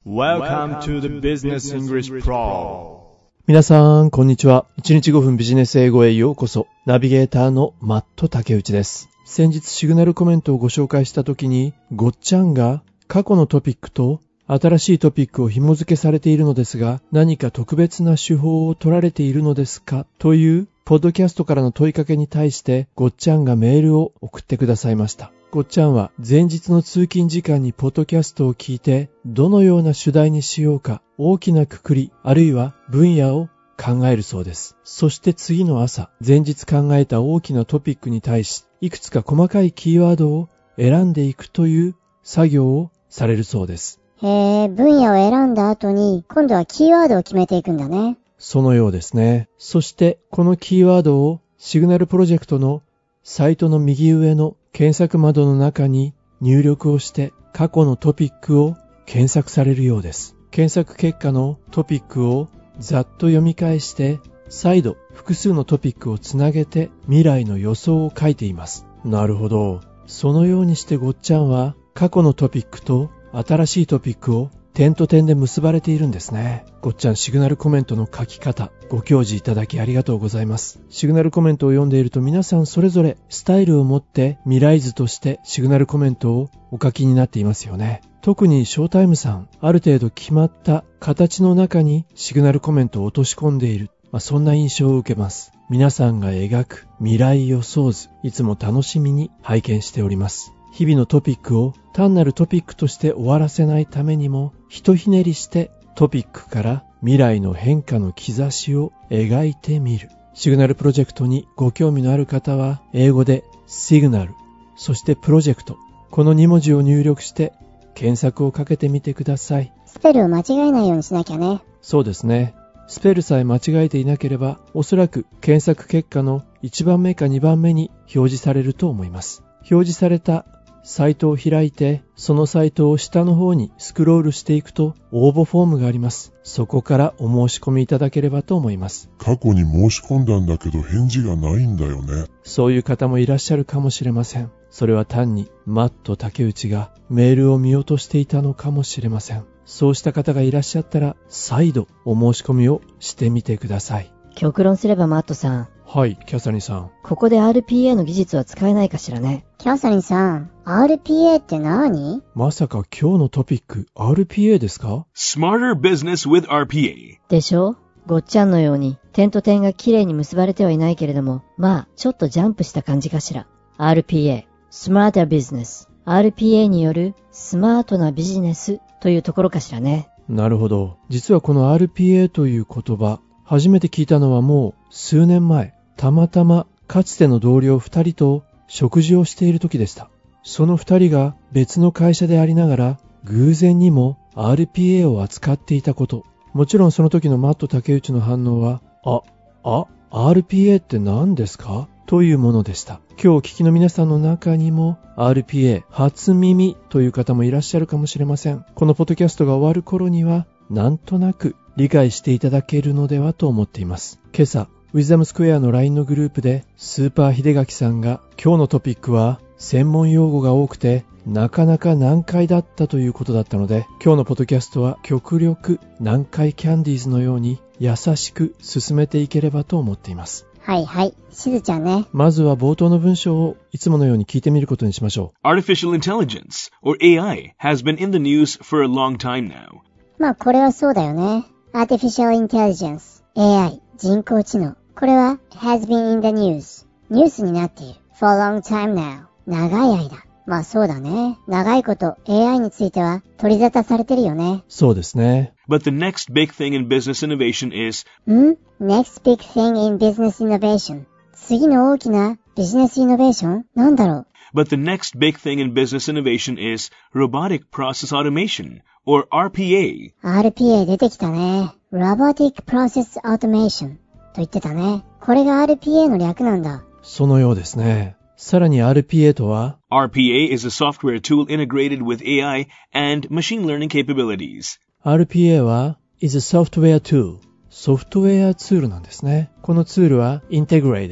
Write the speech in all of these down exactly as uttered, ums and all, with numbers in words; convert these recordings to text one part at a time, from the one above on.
Welcome to the Business English Pro。 皆さんこんにちは。いちにちごふんビジネス英語へようこそ。ナビゲーターのマット竹内です。先日シグナルコメントをご紹介したときに、ごっちゃんが過去のトピックと新しいトピックを紐付けされているのですが、何か特別な手法を取られているのですかというポッドキャストからの問いかけに対してごっちゃんがメールを送ってくださいました。ごっちゃんは前日の通勤時間にポッドキャストを聞いて、どのような主題にしようか大きな括りあるいは分野を考えるそうです。そして次の朝、前日考えた大きなトピックに対し、いくつか細かいキーワードを選んでいくという作業をされるそうです。 へえ、分野を選んだ後に今度はキーワードを決めていくんだね。 そのようですね。そしてこのキーワードをシグナルプロジェクトのサイトの右上の検索窓の中に入力をして過去のトピックを検索されるようです。検索結果のトピックをざっと読み返して再度複数のトピックをつなげて未来の予想を書いています。なるほど。そのようにしてごっちゃんは過去のトピックと新しいトピックを点と点で結ばれているんですね。ごっちゃんシグナルコメントの書き方ご教示いただきありがとうございます。シグナルコメントを読んでいると皆さんそれぞれスタイルを持って未来図としてシグナルコメントをお書きになっていますよね。特にショータイムさん、ある程度決まった形の中にシグナルコメントを落とし込んでいる、まあ、そんな印象を受けます。皆さんが描く未来予想図、いつも楽しみに拝見しております。日々のトピックを単なるトピックとして終わらせないためにも、ひとひねりしてトピックから未来の変化の兆しを描いてみる。シグナルプロジェクトにご興味のある方は、英語でシグナル、そしてプロジェクト、このに文字を入力して検索をかけてみてください。 スペルを間違えないようにしなきゃね。 そうですね。スペルさえ間違えていなければ、おそらく検索結果のいちばんめかにばんめに表示されると思います。表示されたサイトを開いて、そのサイトを下の方にスクロールしていくと応募フォームがあります。そこからお申し込みいただければと思います。 過去に申し込んだんだけど返事がないんだよね。 そういう方もいらっしゃるかもしれません。それは単にマット竹内がメールを見落としていたのかもしれません。そうした方がいらっしゃったら再度お申し込みをしてみてください。 極論すればマットさん。 はい、キャサリンさん。 ここで アールピーエー の技術は使えないかしらね。 キャサリンさん、アールピーエー って何？ まさか今日のトピック アールピーエー ですか？ Smarter Business with アールピーエー。 でしょ？ごっちゃんのように点と点がきれいに結ばれてはいないけれども、まあちょっとジャンプした感じかしら。 アールピーエー Smarter Business、 アールピーエー によるスマートなビジネスというところかしらね。 なるほど。実はこの アールピーエー という言葉、初めて聞いたのはもう数年前、たまたまかつての同僚二人と食事をしている時でした。その二人が別の会社でありながら偶然にも アールピーエー を扱っていたこと。もちろんその時のマット竹内の反応は、あ、あ、アールピーエー って何ですか？というものでした。今日お聞きの皆さんの中にも アールピーエー 初耳という方もいらっしゃるかもしれません。このポッドキャストが終わる頃にはなんとなく理解していただけるのではと思っています。今朝ウィズダムスクエアの ライン のグループでスーパー秀垣さんが今日のトピックは専門用語が多くてなかなか難解だったということだったので、今日のポッドキャストは極力難解キャンディーズのように優しく進めていければと思っています。 はいはい、しずちゃんね。 まずは冒頭の文章をいつものように聞いてみることにしましょう。 Artificial intelligence, or エーアイ, has been in the news for a long time now. まあこれはそうだよね。Artificial intelligence、エーアイ、人工知能。これは has been in the news、ニュースになっている。for a long time now、長い間。まあそうだね。長いこと エーアイ については取り沙汰されてるよね。 そうですね。 But the next big thing in business innovation is... ん ?Next big thing in business innovation。次の大きなビジネスイノベーション？なんだろう？ But the next big thing in business innovation is robotic process automation, or アールピーエー。 アールピーエー 出てきたね。Robotic process automation と言ってたね。これが アールピーエー の略なんだ。 そのようですね。さらに アールピーエー とはアールピーエー is a software tool integrated with エーアイ and machine learning capabilities. アールピーエー は is a software tool、ソフトウェアツールなんですね。このツールは integrated、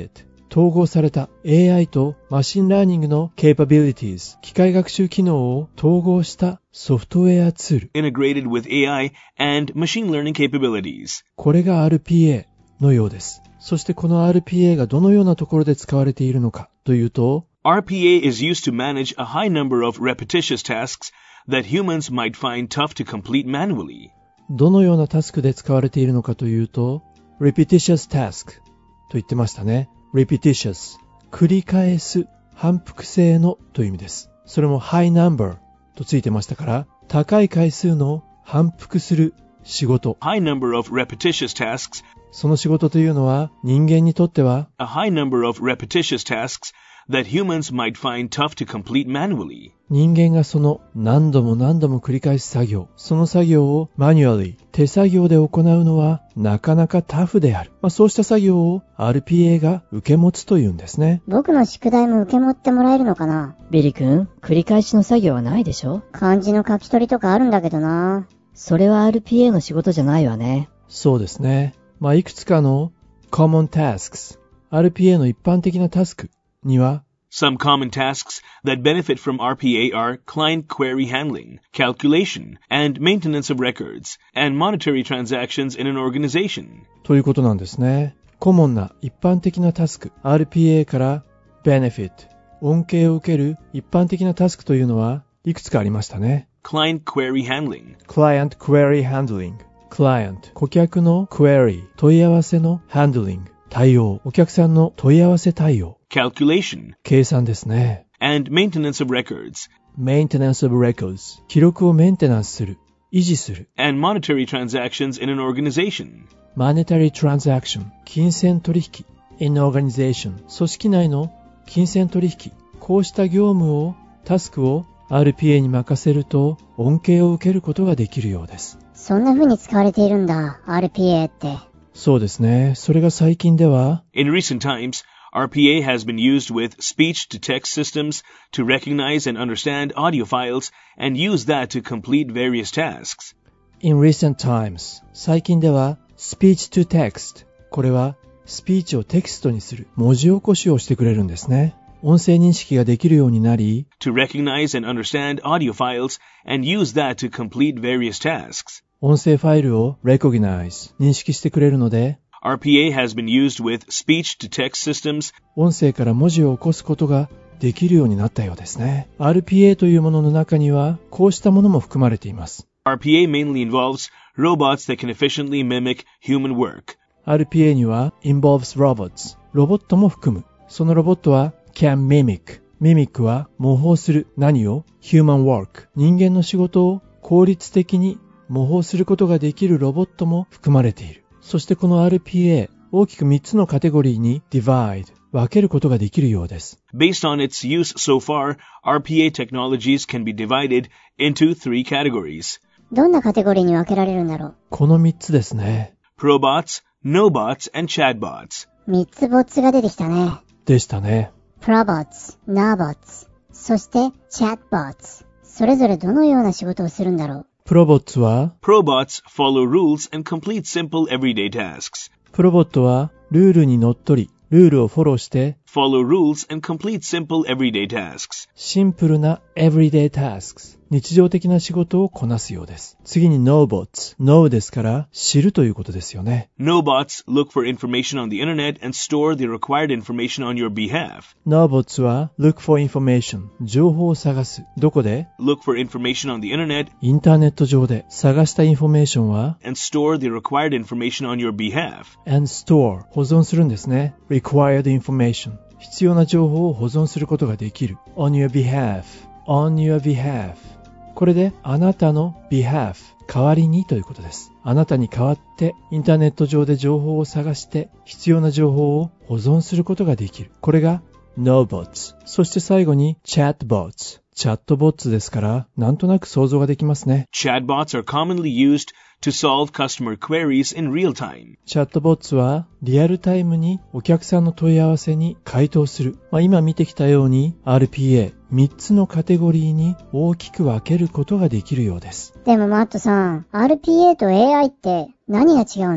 統合された エーアイ とマシンラーニングの capabilities、機械学習機能を統合したソフトウェアツール。 integrated withエーアイ and machine learning capabilities. これが アールピーエー のようです。そしてこの アールピーエー がどのようなところで使われているのかというと、 アールピーエー is used to manage a high number of repetitious tasks that humans might find tough to complete manually. どのようなタスクで使われているのかというと、repetitious task と言ってましたね。repetitious 繰り返す、反復性のという意味です。それも high number とついてましたから、高い回数の反復する仕事。 High number of repetitious tasks. その仕事というのは人間にとっては A high number of repetitious tasks that humans might find tough to complete manually. 人間がその何度も何度も繰り返す作業、その作業をマニュアリー、手作業で行うのはなかなかタフである。まあ、そうした作業を アールピーエー が受け持つというんですね。 僕の宿題も受け持ってもらえるのかな？ ビリ君、繰り返しの作業はないでしょ？ 漢字の書き取りとかあるんだけどな。 それは アールピーエー の仕事じゃないわね。 そうですね。まあ、いくつかの common tasks、アールピーエー の一般的なタスクには Some common tasks that benefit from アールピーエー are client query handling, calculation, and maintenance of records, and monetary transactions in an organization. ということなんですね。コモンな一般的なタスク、アールピーエー から benefit、恩恵を受ける一般的なタスクというのはいくつかありましたね。 Client query handling. Client query handling。Client、顧客の query、問い合わせの handling、対応、お客さんの問い合わせ対応。 Calculation. 計算ですね。 And maintenance of records. Maintenance of records。記録をメンテナンスする、維持する。 And monetary transactions in an organization. Monetary transaction。金銭取引。In organization。組織内の金銭取引。こうした業務を、タスクを アールピーエー に任せると恩恵を受けることができるようです。 そんな風に使われているんだ、アールピーエー って。 そうですね。それが最近では In recent times, アールピーエー has been used with speech-to-text systems to recognize and understand audio files and use that to complete various tasks. In recent times 最近では speech-to-text これはスピーチをテキストにする文字起こしをしてくれるんですね。音声認識ができるようになり to recognize and understand audio files and use that to complete various tasks. 音声ファイルを recognize 認識してくれるのでアールピーエー has been used with speech-to-text systems. 音声から文字を起こすことができるようになったようですね。アールピーエー というものの中にはこうしたものも含まれています。 アールピーエー mainly involves robots that can efficiently mimic human work. アールピーエー には involves robots ロボットも含む。そのロボットは can mimic mimic は模倣する何を human work 人間の仕事を効率的に模倣することができるロボットも含まれている。そしてこの アールピーエー 大きくみっつのカテゴリーに divide 分けることができるようです。 Based on its use so far, アールピーエー technologies can be divided into three categories. どんなカテゴリーに分けられるんだろう？ このみっつですね。 Probots, Nobots, and Chatbots. みっつボッツが出てきたね。 でしたね。 Probots, Nobots、そして Chatbots。それぞれどのような仕事をするんだろう？ プロボッツは Probots follow rules and complete simple everyday tasks. プロボットはルールにのっとり、ルールをフォローして follow rules and complete simple everyday tasks. シンプルな everyday tasks 日常的な仕事をこなすようです。次に Nobots Know ですから知るということですよね。 Nobots look for information on the internet and store the required information on your behalf. Nobots は look for information 情報を探す。どこで？ Look for information on the internet インターネット上で探したインフォメーションは and store the required information on your behalf. and store 保存するんですね。required information 必要な情報を保存することができる。on your behalf on your behalf これであなたの behalf 代わりにということです。あなたに代わってインターネット上で情報を探して必要な情報を保存することができる。これが Nobots。そして最後に Chatbots。チャットボッツですからなんとなく想像ができますね。 Chatbots are commonly used to solve customer queries in real time. チャットボッツはリアルタイムにお客さんの問い合わせに回答する。まあ、今見てきたように アールピーエーみっつのカテゴリーに大きく分けることができるようです。 でもマットさん、アールピーエー と エーアイ って何が違うの？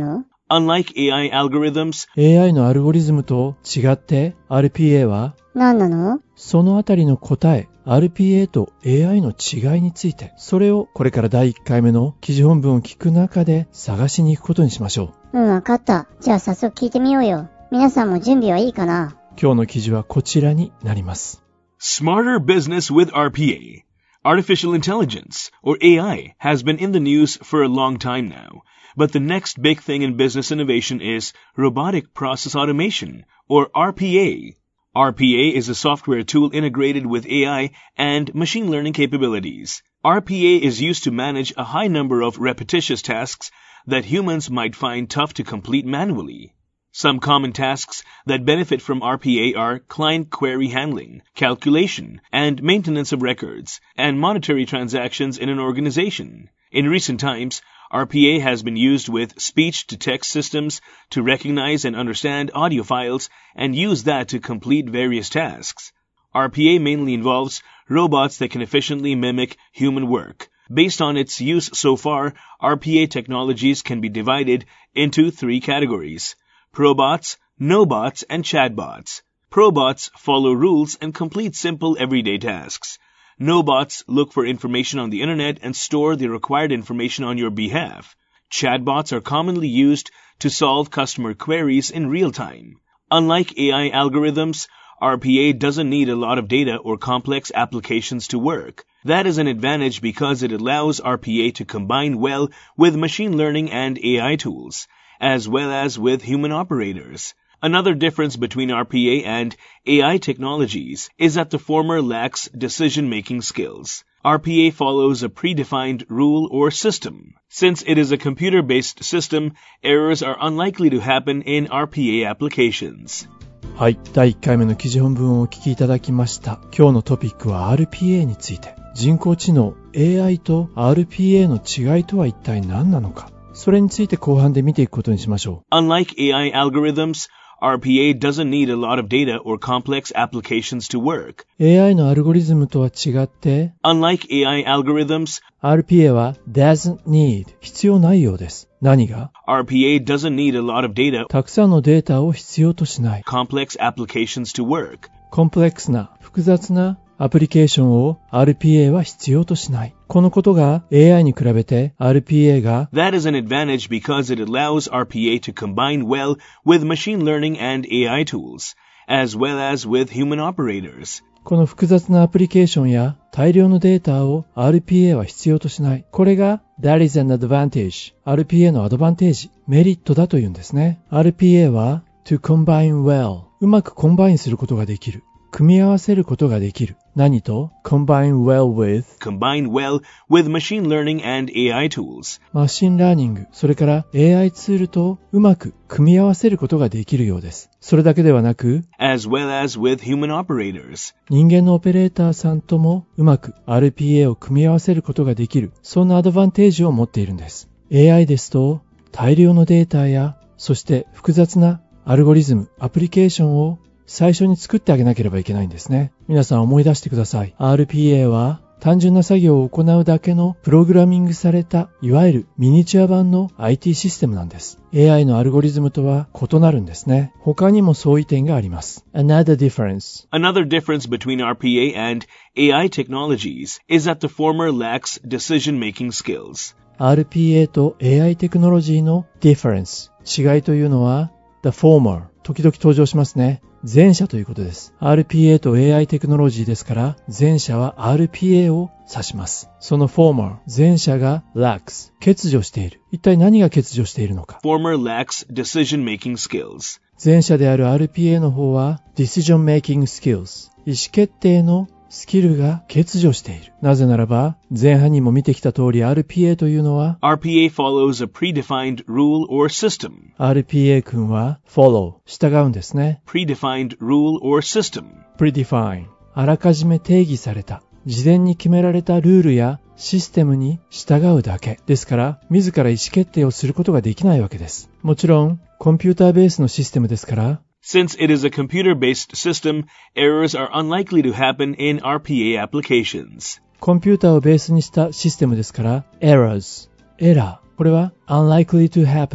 Unlike A I algorithms, エーアイ のアルゴリズムと違って アールピーエー は何なの？ そのあたりの答え、アールピーエー と エーアイ の違いについて、それをこれからだいいっかいめの記事本文を聞く中で探しに行くことにしましょうん、わかった。じゃあ早速聞いてみようよ。皆さんも準備はいいかな？ う。今日の記事はこちらになります。 Smarter business with R P A. Artificial intelligence, or A I, has been in the news for a long time now. But the next big thing in business innovation is robotic process automation, or R P A. R P A is a software tool integrated with A I and machine learning capabilities. R P A is used to manage a high number of repetitious tasks that humans might find tough to complete manually. Some common tasks that benefit from R P A are client query handling, calculation, and maintenance of records, and monetary transactions in an organization. In recent times, R P A has been used with speech-to-text systems to recognize and understand audio files and use that to complete various tasks. R P A mainly involves robots that can efficiently mimic human work. Based on its use so far, R P A technologies can be divided into three categories: Probots, Nobots, and Chatbots. Probots follow rules and complete simple everyday tasks. Nobots look for information on the internet and store the required information on your behalf. Chatbots are commonly used to solve customer queries in real time. Unlike A I algorithms, R P A doesn't need a lot of data or complex applications to work. That is an advantage because it allows R P A to combine well with machine learning and A I tools, as well as with human operators. Another difference between R P A and A I technologies is that the former lacks decision-making skills. R P A follows a predefined rule or system. Since it is a computer-based system, errors are unlikely to happen in R P A applications. はい、だいいっかいめの記事本文をお聞きいただきました。今日のトピックは アールピーエー について。人工知能 エーアイ と アールピーエー の違いとは一体何なのか。それについて後半で見ていくことにしましょう。 Unlike A I algorithms, R P A doesn't need a lot of data or complex applications to work. エーアイ のアルゴリズムとは違って、 Unlike A I algorithms, アールピーエー は doesn't need 必要ないようです。何が？ R P A doesn't need a lot of data, たくさんのデータを必要としない。 complex applications to work. コンプレックスな、複雑なアプリケーションを アールピーエー は必要としない。このことが エーアイ に比べて アールピーエー が That is an advantage because it allows R P A to combine well with machine learning and A I tools, as well as with human operators. この複雑なアプリケーションや大量のデータを アールピーエー は必要としない。これが That is an advantage。アールピーエー のアドバンテージ、メリットだというんですね。アールピーエー は to combine well。うまくコンバインすることができる。組み合わせることができる。何と combine well with combine well with machine learning and A I tools. マシンラーニング、それから エーアイ ツールとうまく組み合わせることができるようです。それだけではなく、 as well as with human operators. 人間のオペレーターさんともうまく アールピーエー を組み合わせることができる。そんなアドバンテージを持っているんです。エーアイ ですと大量のデータや、そして複雑なアルゴリズム、アプリケーションを最初に作ってあげなければいけないんですね。皆さん思い出してください。アールピーエー は単純な作業を行うだけのプログラミングされたいわゆるミニチュア版の アイティー システムなんです。エーアイ のアルゴリズムとは異なるんですね。他にも相違点があります。Another difference. Another difference between R P A and A I technologies is that the former lacks decision-making skills. アールピーエー と エーアイ テクノロジーの difference。違いというのは the former。時々登場しますね。前者ということです。アールピーエー と エーアイ テクノロジーですから、前者は アールピーエー を指します。その former、前者が lacks、欠如している。一体何が欠如しているのか。 former lacks decision-making skills. 前者である アールピーエー の方は decision-making skills、意思決定のスキルが欠如している。なぜならば、前半にも見てきた通り アールピーエー というのはアールピーエー follows a predefined rule or system. アールピーエー 君は follow、従うんですね。 predefined rule or system. predefine、あらかじめ定義された、事前に決められたルールやシステムに従うだけ。ですから、自ら意思決定をすることができないわけです。もちろん、コンピューターベースのシステムですから、 Since it is a computer-based system, errors are unlikely to happen in R P A applications. コンピューターをベースにしたシステムですから、errors、エラー。これは unlikely to happen。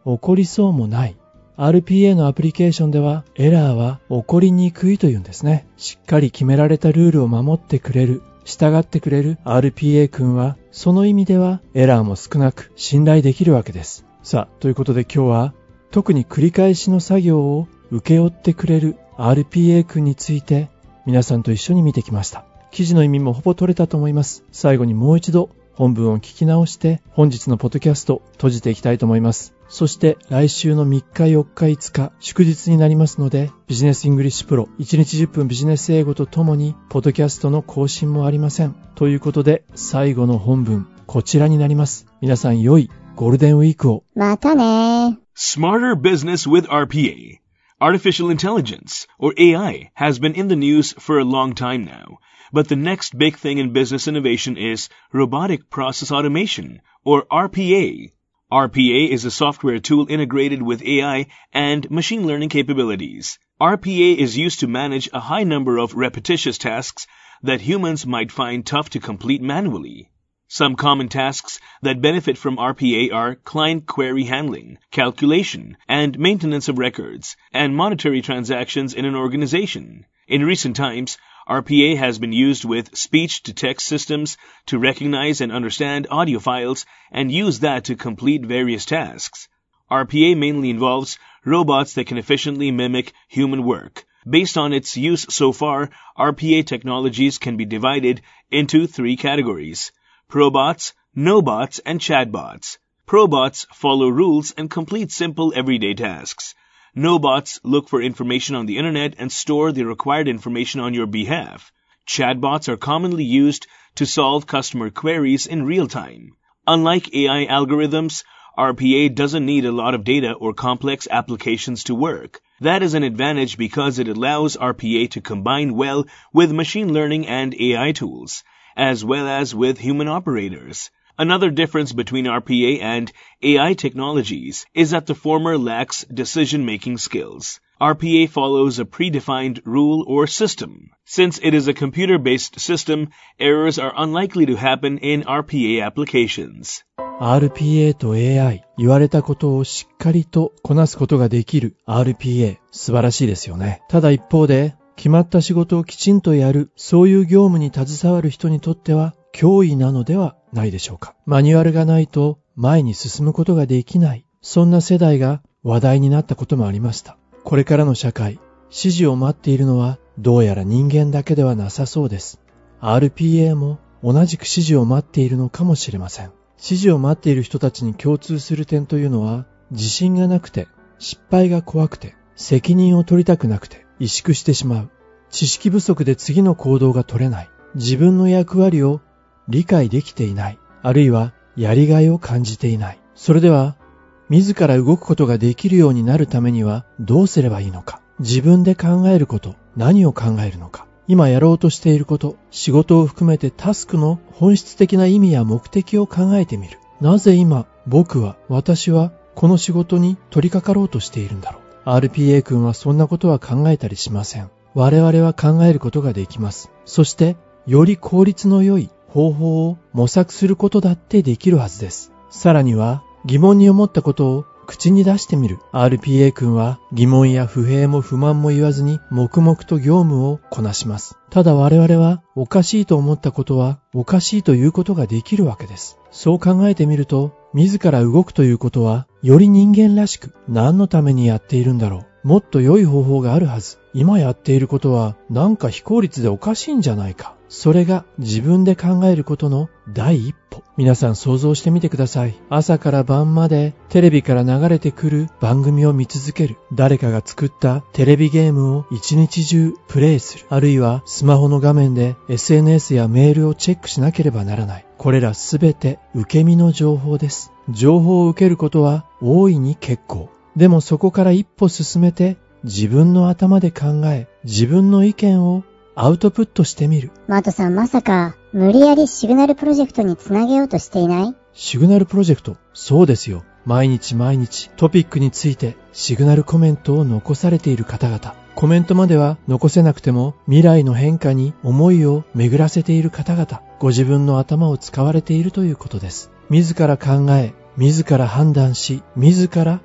起こりそうもない。アールピーエー のアプリケーションではエラーは起こりにくいというんですね。しっかり決められたルールを守ってくれる、従ってくれる アールピーエー 君は、その意味ではエラーも少なく信頼できるわけです。さあ、ということで今日は特に繰り返しの作業を請け負ってくれる アールピーエー 君について皆さんと一緒に見てきました。記事の意味もほぼ取れたと思います。最後にもう一度本文を聞き直して本日のポッドキャスト閉じていきたいと思います。そして来週のみっかよっかいつか祝日になりますので、ビジネスイングリッシュプロいちにちじゅっぷんビジネス英語とともにポッドキャストの更新もありません。ということで最後の本文こちらになります。皆さん良いゴールデンウィークを。 またね。 Smarter Business with アールピーエー. Artificial intelligence, or A I, has been in the news for a long time now. But the next big thing in business innovation is robotic process automation, or R P A. R P A is a software tool integrated with A I and machine learning capabilities. R P A is used to manage a high number of repetitious tasks that humans might find tough to complete manually. Some common tasks that benefit from R P A are client query handling, calculation, and maintenance of records, and monetary transactions in an organization. In recent times, R P A has been used with speech-to-text systems to recognize and understand audio files and use that to complete various tasks. R P A mainly involves robots that can efficiently mimic human work. Based on its use so far, R P A technologies can be divided into three categories: Probots, Nobots, and Chatbots. Probots follow rules and complete simple everyday tasks. Nobots look for information on the internet and store the required information on your behalf. Chatbots are commonly used to solve customer queries in real time. Unlike A I algorithms, R P A doesn't need a lot of data or complex applications to work. That is an advantage because it allows R P A to combine well with machine learning and A I tools, as well as with human operators. Another difference between R P A and A I technologies is that the former lacks decision-making skills. R P A follows a predefined rule or system. Since it is a computer-based system, errors are unlikely to happen in R P A applications. アールピーエー と エーアイ、言われたことをしっかりとこなすことができる アールピーエー、素晴らしいですよね。ただ一方で、決まった仕事をきちんとやる、そういう業務に携わる人にとっては脅威なのではないでしょうか。マニュアルがないと前に進むことができない、そんな世代が話題になったこともありました。これからの社会、指示を待っているのはどうやら人間だけではなさそうです。アールピーエー も同じく指示を待っているのかもしれません。指示を待っている人たちに共通する点というのは、自信がなくて、失敗が怖くて、責任を取りたくなくて、萎縮してしまう。知識不足で次の行動が取れない。自分の役割を理解できていない。あるいはやりがいを感じていない。それでは、自ら動くことができるようになるためにはどうすればいいのか。自分で考えること、何を考えるのか。今やろうとしていること、仕事を含めてタスクの本質的な意味や目的を考えてみる。なぜ今、僕は、私は、この仕事に取り掛かろうとしているんだろう。アールピーエー 君はそんなことは考えたりしません。我々は考えることができます。そして、より効率の良い方法を模索することだってできるはずです。さらには、疑問に思ったことを口に出してみる。アールピーエー 君は疑問や不平も不満も言わずに黙々と業務をこなします。ただ我々はおかしいと思ったことはおかしいということができるわけです。そう考えてみると、自ら動くということはより人間らしく何のためにやっているんだろう。もっと良い方法があるはず。今やっていることはなんか非効率でおかしいんじゃないか。それが自分で考えることの第一歩。皆さん想像してみてください。朝から晩までテレビから流れてくる番組を見続ける。誰かが作ったテレビゲームを一日中プレイする。あるいはスマホの画面で エスエヌエス やメールをチェックしなければならない。これらすべて受け身の情報です。情報を受けることは大いに結構。でもそこから一歩進めて自分の頭で考え、自分の意見をアウトプットしてみる。 マトさん、まさか無理やりシグナルプロジェクトにつなげようとしていない？ シグナルプロジェクト、そうですよ。毎日毎日トピックについてシグナルコメントを残されている方々。コメントまでは残せなくても未来の変化に思いを巡らせている方々。ご自分の頭を使われているということです。自ら考え、自ら判断し、自ら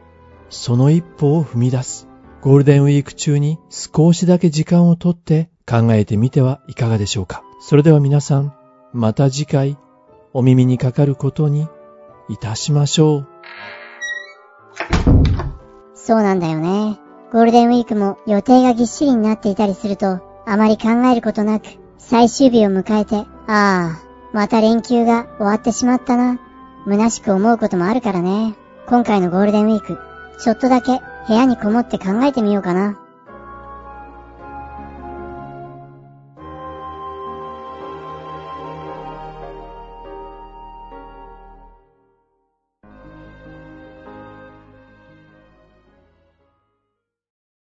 その一歩を踏み出す。ゴールデンウィーク中に少しだけ時間をとって考えてみてはいかがでしょうか。それでは皆さん、また次回お耳にかかることにいたしましょう。 そうなんだよね。ゴールデンウィークも予定がぎっしりになっていたりすると、あまり考えることなく最終日を迎えて、ああ、また連休が終わってしまったな、虚しく思うこともあるからね。今回のゴールデンウィーク、ちょっとだけ部屋にこもって考えてみようかな。